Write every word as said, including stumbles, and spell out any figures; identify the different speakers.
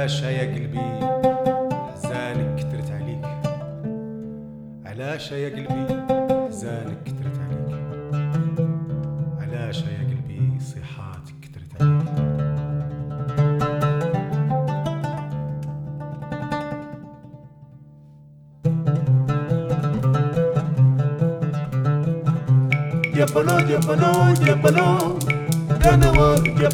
Speaker 1: علاش يا قلبي حزانك كترت عليك، علاش يا قلبي حزانك كترت عليك، علاش يا قلبي صيحاتك كترت عليك.
Speaker 2: Diabolo, diabolo, diabolo,